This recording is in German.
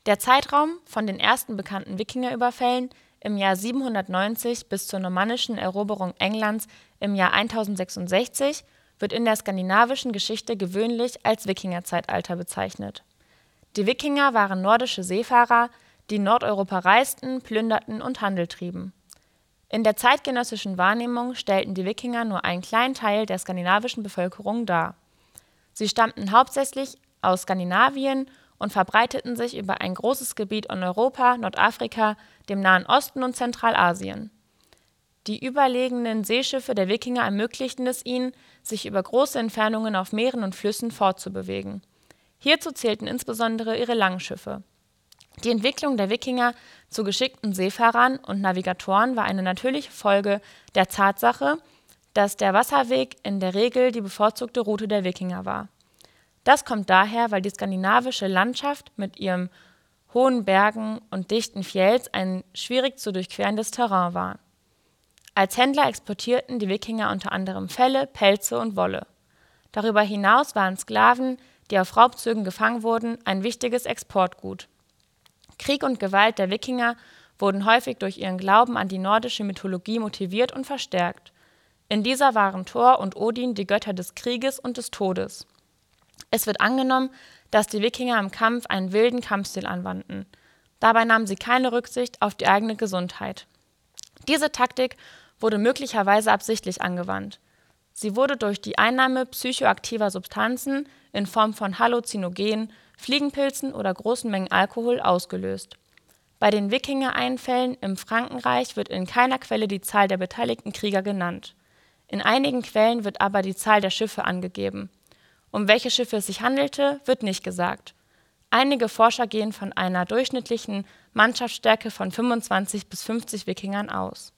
Der Zeitraum von den ersten bekannten Wikingerüberfällen im Jahr 790 bis zur normannischen Eroberung Englands im Jahr 1066 wird in der skandinavischen Geschichte gewöhnlich als Wikingerzeitalter bezeichnet. Die Wikinger waren nordische Seefahrer, die in Nordeuropa reisten, plünderten und Handel trieben. In der zeitgenössischen Wahrnehmung stellten die Wikinger nur einen kleinen Teil der skandinavischen Bevölkerung dar. Sie stammten hauptsächlich aus Skandinavien und verbreiteten sich über ein großes Gebiet in Europa, Nordafrika, dem Nahen Osten und Zentralasien. Die überlegenen Seeschiffe der Wikinger ermöglichten es ihnen, sich über große Entfernungen auf Meeren und Flüssen fortzubewegen. Hierzu zählten insbesondere ihre Langschiffe. Die Entwicklung der Wikinger zu geschickten Seefahrern und Navigatoren war eine natürliche Folge der Tatsache, dass der Wasserweg in der Regel die bevorzugte Route der Wikinger war. Das kommt daher, weil die skandinavische Landschaft mit ihren hohen Bergen und dichten Fjells ein schwierig zu durchquerendes Terrain war. Als Händler exportierten die Wikinger unter anderem Felle, Pelze und Wolle. Darüber hinaus waren Sklaven, die auf Raubzügen gefangen wurden, ein wichtiges Exportgut. Krieg und Gewalt der Wikinger wurden häufig durch ihren Glauben an die nordische Mythologie motiviert und verstärkt. In dieser waren Thor und Odin die Götter des Krieges und des Todes. Es wird angenommen, dass die Wikinger im Kampf einen wilden Kampfstil anwandten. Dabei nahmen sie keine Rücksicht auf die eigene Gesundheit. Diese Taktik wurde möglicherweise absichtlich angewandt. Sie wurde durch die Einnahme psychoaktiver Substanzen in Form von Halluzinogenen, Fliegenpilzen oder großen Mengen Alkohol ausgelöst. Bei den Wikinger-Einfällen im Frankenreich wird in keiner Quelle die Zahl der beteiligten Krieger genannt. In einigen Quellen wird aber die Zahl der Schiffe angegeben. Um welche Schiffe es sich handelte, wird nicht gesagt. Einige Forscher gehen von einer durchschnittlichen Mannschaftsstärke von 25 bis 50 Wikingern aus.